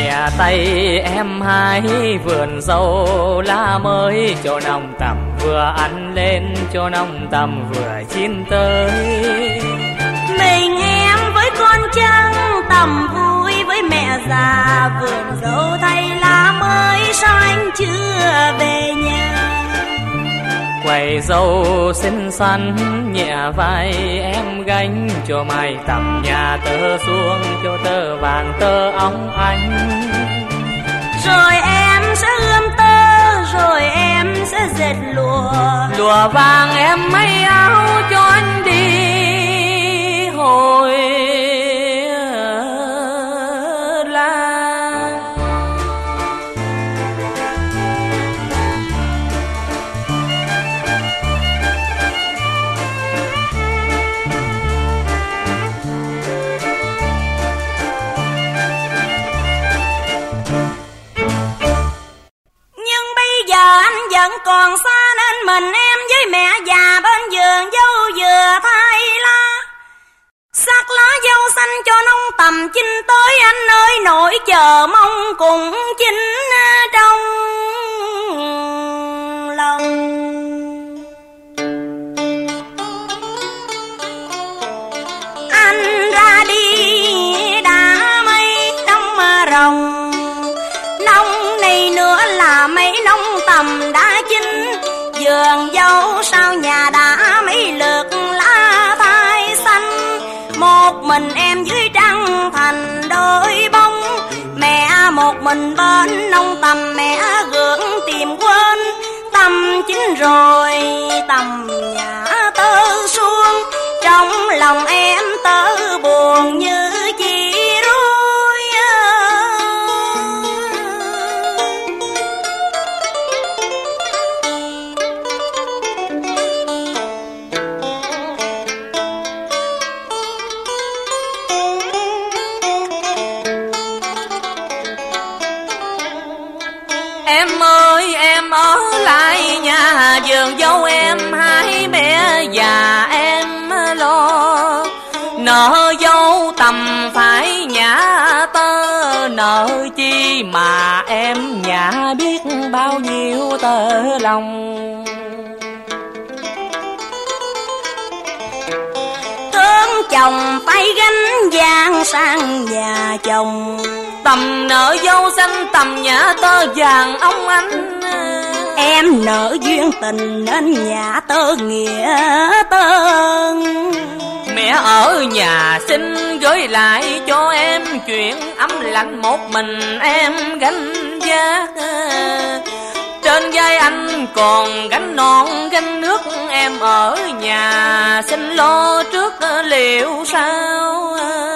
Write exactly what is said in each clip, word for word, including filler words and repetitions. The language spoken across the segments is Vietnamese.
mẹ tay em hái vườn dâu lá mới, cho nồng tầm vừa ăn lên, cho nồng tầm vừa chín tới. Mình em với con trăng tầm vui với mẹ già, vườn dâu thay lá mới sao anh chưa về nhà. Quầy dâu xinh xắn nhẹ vai em gánh, cho mai tầm nhà tơ xuống, cho tơ vàng tơ óng ánh. Rồi em sẽ ươm tơ, rồi em sẽ dệt lụa, lụa vàng em may áo cho anh đi hồi vẫn còn xa nên mình em với mẹ già bên vườn dâu vừa thay lá. Sắc lá dâu xanh cho nông tầm chinh tới, anh ơi nỗi chờ mong cùng chinh trong lòng. Anh ra đi đã mấy đông mà rồng, nông này nữa là mấy nông tầm đã chín. Vườn dâu sau nhà đã mấy lượt lá thay xanh, một mình em dưới trăng thành đôi bông. Mẹ một mình bên nông tầm, mẹ gượng tìm quên. Tầm chín rồi tầm nhà tơ xuống, trong lòng em tơ buồn như chi rối. Em ơi em ở lại nhà vườn dâu em hai mẹ già em lo. Nợ dâu tầm phải nhả tơ, nợ chi mà em nhả biết bao nhiêu tơ lòng. Thương chồng phải gánh vàng sang nhà chồng, tầm nợ dâu xanh tầm nhả tơ vàng ông anh. Em nợ duyên tình nên nhà tơ nghĩa tơn. Mẹ ở nhà xin gửi lại cho em chuyện ấm lạnh một mình em gánh vác. Trên vai anh còn gánh non gánh nước, em ở nhà xin lo trước liệu sao.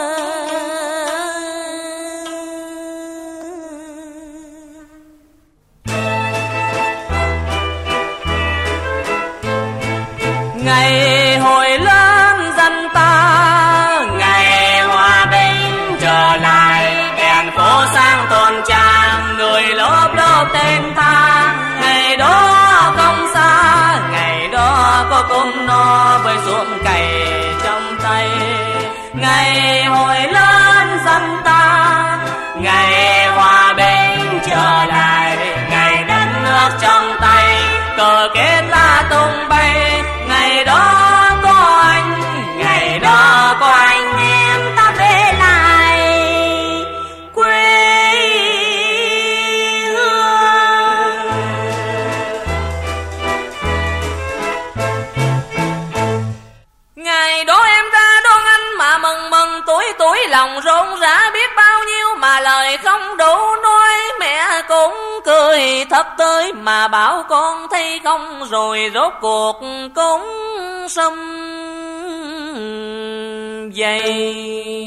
Ngày hồi lên danh ta, ngày hòa bình trở lại, đèn phố sang tôn trang, người lớp lớp tên ta. Ngày đó không xa, ngày đó có cơm no bơi xuống cày trong tay. Ngày hồi lên danh ta, ngày hòa bình trở lại, ngày đất nước trong tay, cờ kết lá tung bay. Ngày đó có anh, ngày đó có anh, em ta về lại quê hương. Ngày đó em ra đón anh mà mừng mừng tuổi tuổi, lòng rộn rã biết bao nhiêu mà lời không đủ nói. Mẹ cũng cười thấp tới mà bảo con thấy không, rồi rốt cuộc cũng xâm dày.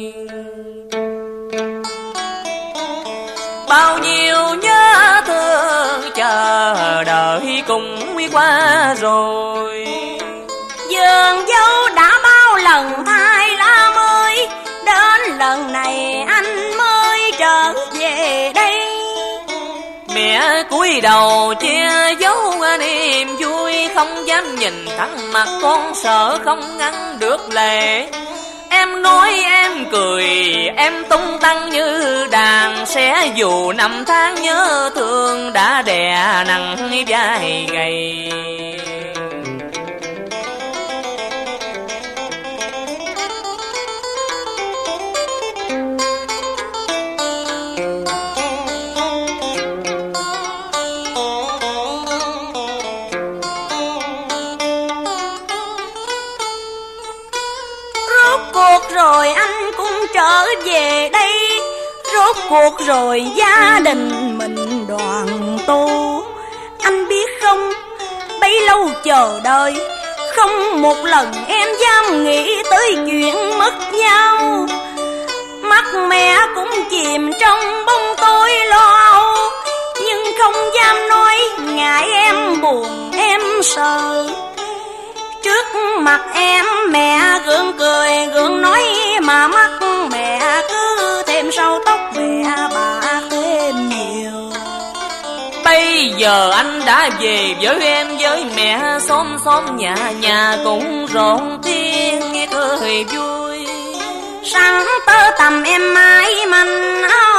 Bao nhiêu nhớ thương chờ đợi cùng qua rồi. Vườn dâu đã bao lần thay lá mới, đến lần này anh mới trở về đây. Mẹ cúi đầu che giấu niềm vui, không dám nhìn thẳng mặt con sợ không ngăn được lệ. Em nói em cười, em tung tăng như đàn sẽ dù năm tháng nhớ thương đã đè nặng vai gầy. Rồi anh cũng trở về đây, rốt cuộc rồi gia đình mình đoàn tụ. Anh biết không, bấy lâu chờ đợi, không một lần em dám nghĩ tới chuyện mất nhau. Mắt mẹ cũng chìm trong bóng tối lo âu, nhưng không dám nói ngại em buồn em sợ. Trước mặt em mẹ gượng cười gượng nói, mà mắt mẹ cứ thêm sâu tóc mẹ bạc thêm nhiều. Bây giờ anh đã về với em với mẹ, xóm xóm nhà nhà cũng rộn tiếng nghe cười vui. Sáng tơ tầm em mãi manh áo